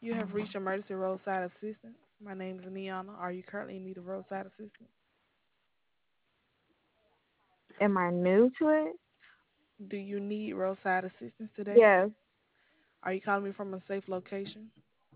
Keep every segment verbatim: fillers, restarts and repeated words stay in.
You have reached emergency roadside assistance. My name is Niana. Are you currently in need of roadside assistance? Am I new to it? Do you need roadside assistance today? Yes. Are you calling me from a safe location?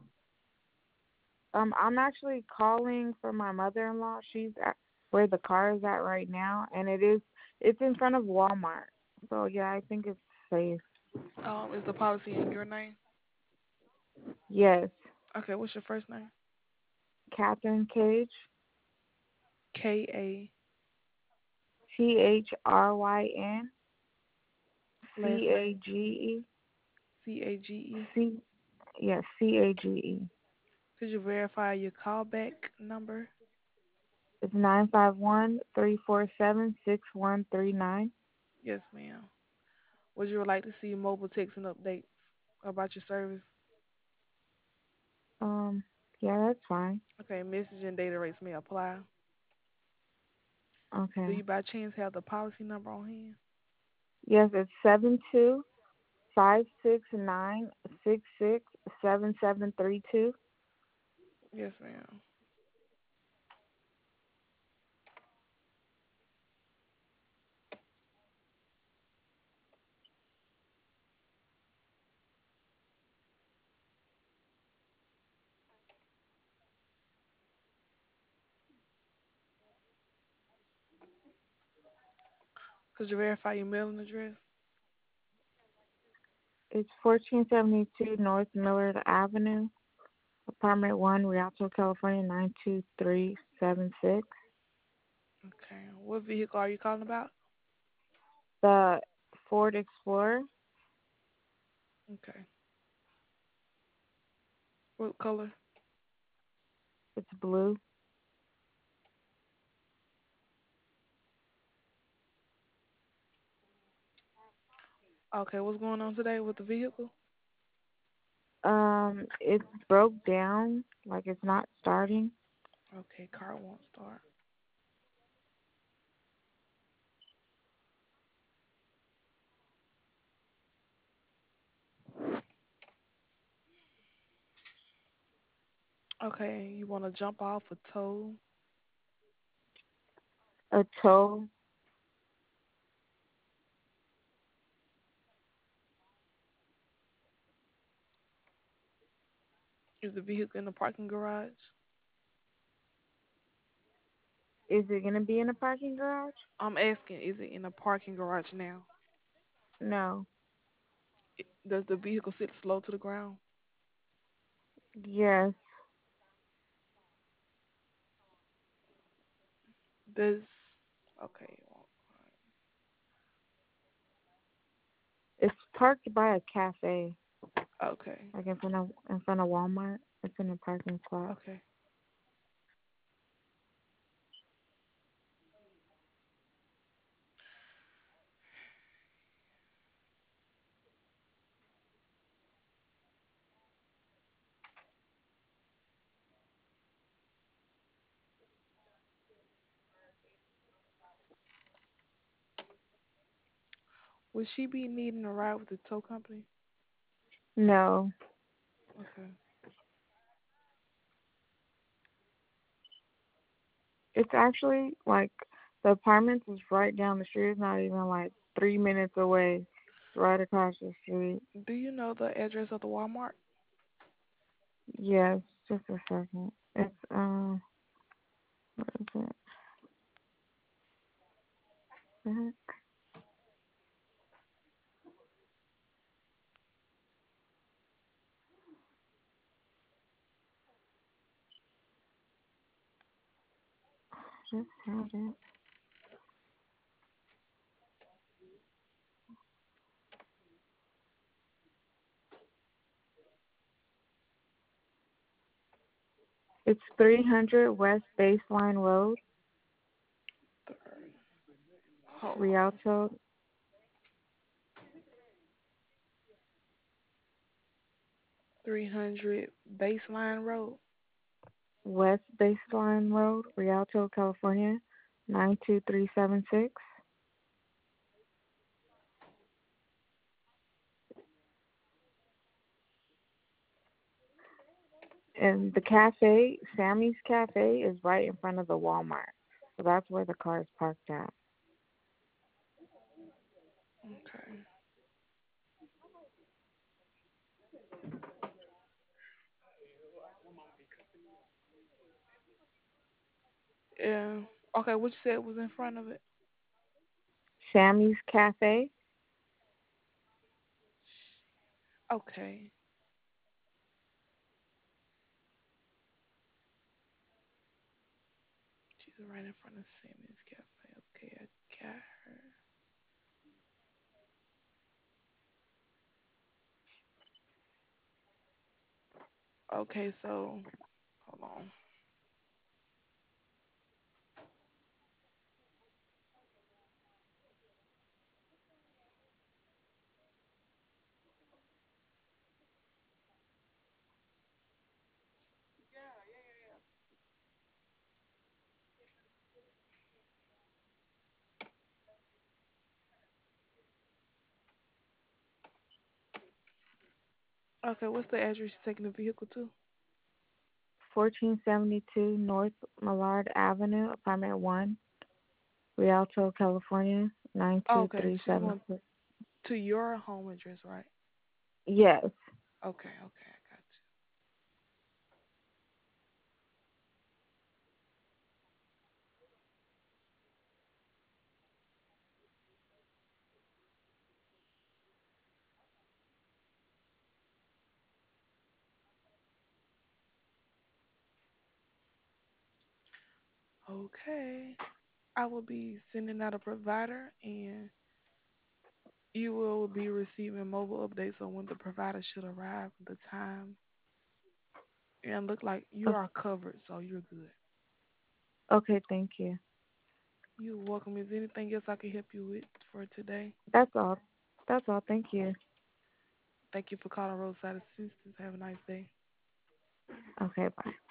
Um, I'm actually calling for my mother-in-law. She's at where the car is at right now, and it is it's in front of Walmart. So yeah, I think it's safe. Um, is the policy in your name? Yes. Okay, what's your first name? Catherine Cage. K A. T H R Y N C Last A name G E. C A G E. C Yes, C A G E. Could you verify your callback number? It's nine five one three four seven six one three nine. Yes, ma'am. Would you like to see mobile text and updates about your service? Um, yeah, that's fine. Okay, message and data rates may apply. Do Okay. you by chance have the policy number on hand? Yes, it's seven two five six nine six six seven seven three two. Yes, ma'am. Could you verify your mailing address? It's fourteen seventy two North Millard Avenue, apartment one, Rialto, California nine two three seven six. Okay. What vehicle are you calling about? The Ford Explorer, Okay. What color? it's blue. Okay, what's going on today with the vehicle? Um, it broke down, like it's not starting. Okay, car won't start. Okay, you want to jump off a tow? A tow. Is the vehicle in the parking garage? Is it gonna be in a parking garage? I'm asking, is it in a parking garage now? No. I- Does the vehicle sit slow to the ground? Yes. Does okay, well, It's parked by a cafe, okay, like in front of in front of Walmart. It's in a parking spot. okay. Would she be needing a ride with the tow company? No. Okay. It's actually like the apartments is right down the street. It's not even like three minutes away. It's right across the street. Do you know the address of the Walmart? Yes, just a second. It's um, what is it? Mhm. Just had it. It's three hundred West Baseline Road, Third. Hold on. Rialto. three hundred Baseline Road. West Baseline Road, Rialto, California nine two three seven six. And the cafe, Sammy's Cafe, is right in front of the Walmart. So that's where the car is parked at. Okay. Yeah. Okay, what you said was in front of it? Sammy's Cafe? Okay. She's right in front of Sammy's Cafe. Okay, I got her. Okay, so hold on. Okay, what's the address you're taking the vehicle to? fourteen seventy-two North Millard Avenue, apartment one, Rialto, California, Oh, okay, she's going nine two three seven six. to your home address, right? Yes. Okay, okay, I got you. Okay. I will be sending out a provider and you will be receiving mobile updates on when the provider should arrive, the time, and look like you O- are covered, so you're good. Okay, thank you. You're welcome. Is there anything else I can help you with for today? That's all. That's all. Thank you. Thank you for calling Roadside Assistance. Have a nice day. Okay, bye.